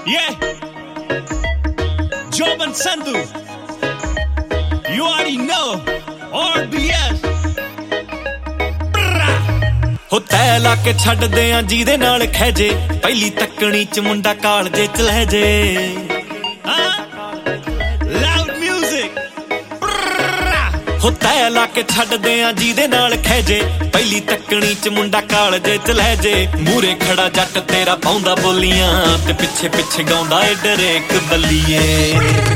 Yeah. Job and Sandhu. You already know. RBS. ਹੋ ਤੈ ਲਾ ਕੇ ਛੱਡਦੇ ਆ ਜਿਹਦੇ ਨਾਲ ਖਹਿਜੇ ਪਹਿਲੀ ਤੱਕਣੀ ਚ ਮੁੰਡਾ ਕਾਲਜੇ ਚ ਲੈ ਜੇ Loud music. ਹੋ ਤੈ ਲਾ ਕੇ ਛੱਡਦੇ ਆ ਜਿਹਦੇ ਨਾਲ ਖਹਿਜੇ ਪਹਿਲੀ ਤੱਕਣੀ ਚ ਮੁੰਡਾ ਕਾਲਜੇ ਚ ਲੈ ਜੇ ਮੂਰੇ ਖੜਾ ਜੱਟ ਤੇਰਾ ਪਾਉਂਦਾ ਬੋਲੀਆਂ ਤੇ ਪਿੱਛੇ ਪਿੱਛੇ ਗਾਉਂਦਾ ਏ ਡਰੇਕ ਬੱਲੀਏ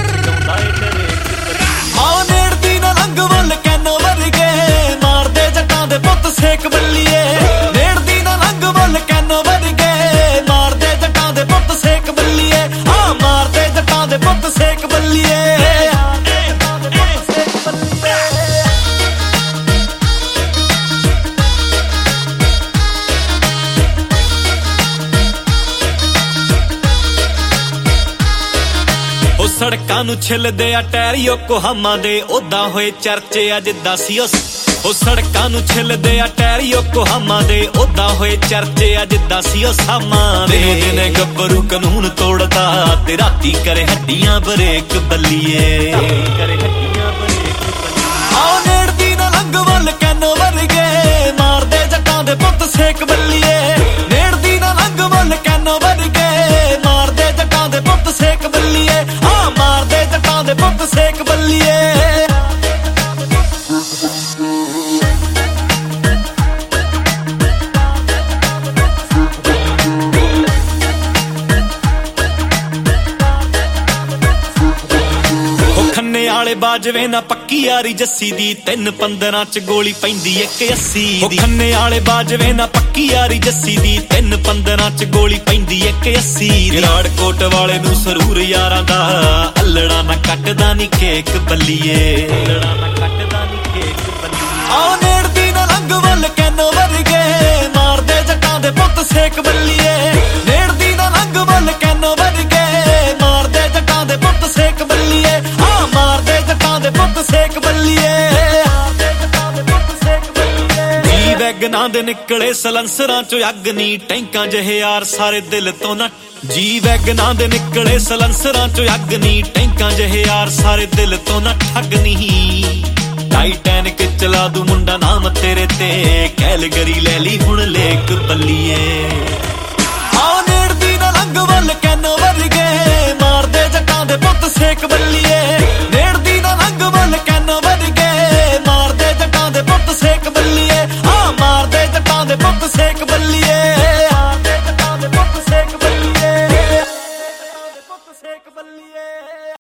ਆਹ ਨੇੜਦੀ ਨਾ ਲੰਘ ਵੱਲ ਕੈਨੋ ਵਰਗੇ ਮਾਰਦੇ ਜੱਟਾਂ ਦੇ ਪੁੱਤ ਸੇਕ ਬੱਲੀਏ ਨੇੜਦੀ ਨਾ ਲੰਘ ਵੱਲ ਕੈਨੋ ਵਰਗੇ ਮਾਰਦੇ ਜੱਟਾਂ ਦੇ ਪੁੱਤ ਸੇਕ ਬੱਲੀਏ ਆਹ ਮਾਰਦੇ ਜੱਟਾਂ ਦੇ ਪੁੱਤ ਸੇਕ ਬੱਲੀਏ ਸੜਕਾਂ ਨੂੰ ਛਿਲਦੇ ਆ ਟਾਇਰ ਯੋਕੋਹਾਮਾ ਦੇ ਉਦਾਂ ਹੋਏ ਚਰਚੇ ਆ ਜਿੱਦਾਂ ਸੀ ਉਹ ਸੜਕਾਂ ਨੂੰ ਛਿਲਦੇ ਆ ਟਾਇਰ ਯੋਕੋਹਾਮਾ ਦੇ ਉਦਾਂ ਹੋਏ ਚਰਚੇ ਆ ਜਿੱਦਾਂ ਸੀ ਉਹ ਸਾਮਾ ਦੇ ਦਿਨੇ ਗੱਭਰੂ ਕਾਨੂੰਨ ਤੋੜਦਾ ਤੇ ਰਾਤੀ ਕਰੇ ਹੱਡੀਆਂ ਬਰੇਕ ਬੱਲੀਏ ਆਹ ਨੇੜਦੀ ਨਾ ਲੰਘ ਵੱਲ ਕੈਨੋ ਵਰਗੇ ਮਾਰਦੇ ਜੱਟਾਂ ਦੇ ਪੁੱਤ ਸੇਕ ਬੱਲੀਏ ਨੇੜਦੀ ਨਾ ਲੰਘ ਵੱਲ ਕੈਨੋ ਵਰਗੇ ਮਾਰਦੇ ਜੱਟਾਂ ਦੇ ਪੁੱਤ ਸੇਕ ਬੱਲੀਏ ਮਾਰਦੇ ਜੱਟਾਂ ਦੇ ਪੁੱਤ ਸੇਕ ਬੱਲੀਏ ਖੰਨੇ ਵਾਲੇ ਬਾਜਵੇ ਨਾ ਪੱਕੀ ਯਾਰੀ ਜੱਸੀ ਦੀ 3-15 ਚ ਗੋਲੀ ਪੈਂਦੀ 180 ਦੀ ਖੰਨੇ ਵਾਲੇ ਬਾਜਵੇ ਨਾ ਪੱਕੀ ਯਾਰੀ ਜੱਸੀ ਦੀ 3-15 ਚ ਗੋਲੀ ਪੈਂਦੀ 180 ਦੀ ਰਾੜਕੋਟ ਵਾਲੇ ਨੂੰ ਸਰੂਰ ਯਾਰਾਂ ਦਾ ਅੱਲੜਾ ਨਾ ਕੱਟਦਾ ਨੀ ਕੇਕ ਬੱਲੀਏ ਅੱਲੜਾ ਨਾ ਕੱਟਦਾ ਨੀ ਕੇਕ ਬੱਲੀਏ ਆਹ ਨੇੜਦੀ ਨਾ ਲੰਘ ਵੱਲ ਕੈਨੋ ਵਰਗੇ ਮਾਰਦੇ ਜੱਟਾਂ ਦੇ ਪੁੱਤ ਸੇਕ ਬੱਲੀਏ ਨੇੜਦੀ ਨਾ ਲੰਘ ਵੱਲ ਕੈਨੋ ਵਰਗੇ ਮਾਰਦੇ ਜੱਟਾਂ ਦੇ ਪੁੱਤ ਸੇਕ ਬੱਲੀਏ ਮਾਰਦੇ ਜੱਟਾਂ ਦੇ ਪੁੱਤ ਸੇਕ ਬੱਲੀਏ ਜੀ ਵੈਗਨਾਂ ਦੇ ਨਿਕਲੇ ਸਲੰਸਰਾਂ ਚੋਂ ਅੱਗ ਨੀ ਟੈਂਕਾਂ ਜਿਹੇ ਯਾਰ ਸਾਰੇ ਦਿਲ ਤੋਂ ਨਾ ਜੀ ਵੈਗਨਾਂ ਦੇ ਨਿਕਲੇ ਸਲੰਸਰਾਂ ਚੋਂ ਅੱਗ ਨੀ ਟੈਂਕਾਂ ਜਿਹੇ ਯਾਰ ਸਾਰੇ ਦਿਲ ਤੋਂ ਨਾ ਠੱਗ ਨਹੀਂ ਟਾਈਟੈਨਿਕ ਚਲਾ ਦੂ ਮੁੰਡਾ ਨਾਮ ਤੇਰੇ ਤੇ ਕੈਲਗਰੀ ਲੈ ਲਈ ਹੁਣ ਲੇਕ ਬੱਲੀਏ ਆਹ ਨੇੜਦੀ ਨਾ ਲੰਘ ਵੱਲ ਕੈਨੋ ਵਰਗੇ ਮਾਰਦੇ ਜੱਟਾਂ ਦੇ ਪੁੱਤ ਸੇਕ ਬੱਲੀਏ ਨੇੜਦੀ ਨਾ ਲੰਘ ਵੱਲ ਕੈਨੋ ਵਰਗੇ ਮਾਰਦੇ ਜੱਟਾਂ ਦੇ ਪੁੱਤ ਸੇਕ ਬੱਲੀਏ ਆਹ ਮਾਰਦੇ ਜੱਟਾਂ ਦੇ ਪੁੱਤ ਸੇਕ ਬੱਲੀਏ ਮਾਰਦੇ ਜੱਟਾਂ ਦੇ ਪੁੱਤ ਸੇਕ ਬੱਲੀਏ